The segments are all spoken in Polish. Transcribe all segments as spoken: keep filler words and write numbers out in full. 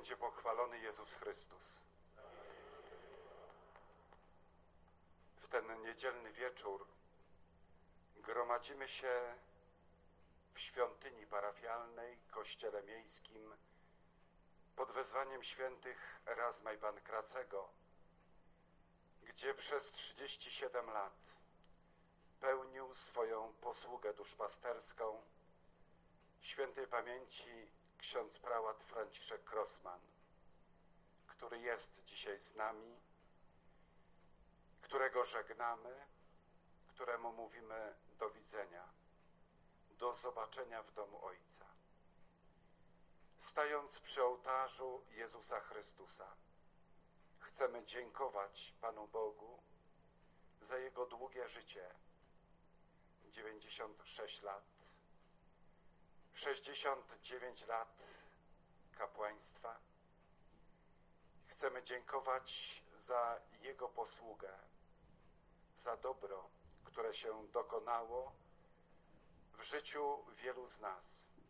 będzie pochwalony Jezus Chrystus. W ten niedzielny wieczór gromadzimy się w świątyni parafialnej, kościele miejskim pod wezwaniem świętych Erazma i Pankracego, gdzie przez trzydzieści siedem lat pełnił swoją posługę duszpasterską świętej pamięci ksiądz prałat Franciszek Crossman, który jest dzisiaj z nami, którego żegnamy, któremu mówimy do widzenia, do zobaczenia w domu Ojca. Stając przy ołtarzu Jezusa Chrystusa, chcemy dziękować Panu Bogu za Jego długie życie, dziewięćdziesiąt sześć lat, sześćdziesiąt dziewięć lat kapłaństwa. Chcemy dziękować za Jego posługę, za dobro, które się dokonało w życiu wielu z nas.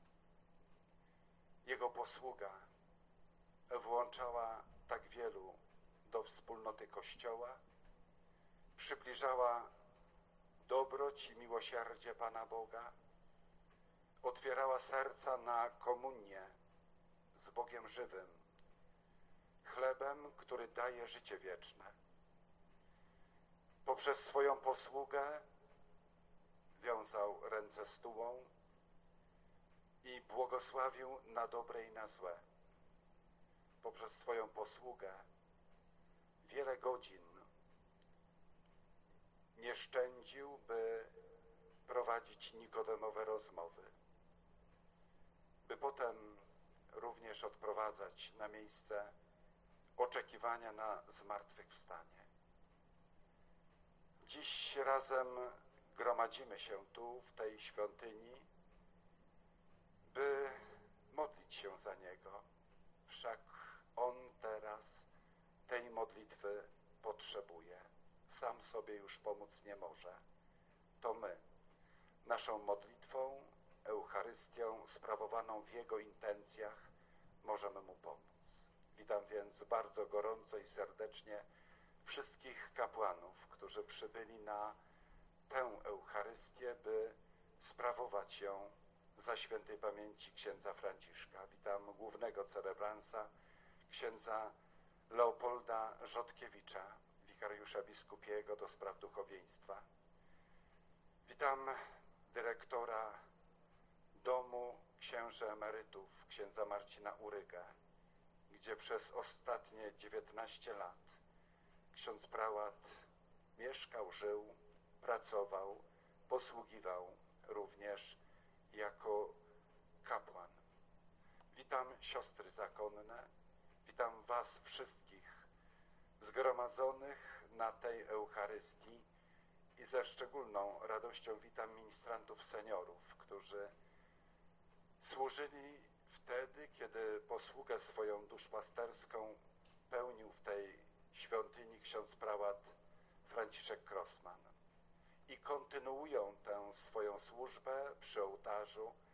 Jego posługa włączała tak wielu do wspólnoty Kościoła, przybliżała dobroć i miłosierdzie Pana Boga, otwierała serca na komunię z Bogiem żywym, chlebem, który daje życie wieczne. Poprzez swoją posługę wiązał ręce stułą i błogosławił na dobre i na złe. Poprzez swoją posługę wiele godzin nie szczędził, by prowadzić nikodemowe rozmowy, by potem również odprowadzać na miejsce oczekiwania na zmartwychwstanie. Dziś razem gromadzimy się tu, w tej świątyni, by modlić się za Niego. Wszak On teraz tej modlitwy potrzebuje. Sam sobie już pomóc nie może. To my, naszą modlitwą, Eucharystią sprawowaną w Jego intencjach, możemy Mu pomóc. Witam więc bardzo gorąco i serdecznie wszystkich kapłanów, którzy przybyli na tę Eucharystię, by sprawować ją za świętej pamięci księdza Franciszka. Witam głównego celebransa, księdza Leopolda Rzodkiewicza, wikariusza biskupiego do spraw duchowieństwa. Witam dyrektora Domu Księży Emerytów, księdza Marcina Urygę, gdzie przez ostatnie dziewiętnaście lat ksiądz prałat mieszkał, żył, pracował, posługiwał również jako kapłan. Witam siostry zakonne, witam was wszystkich zgromadzonych na tej Eucharystii i ze szczególną radością witam ministrantów seniorów, którzy służyli wtedy, kiedy posługę swoją duszpasterską pełnił w tej świątyni ksiądz prałat Franciszek Crossman i kontynuują tę swoją służbę przy ołtarzu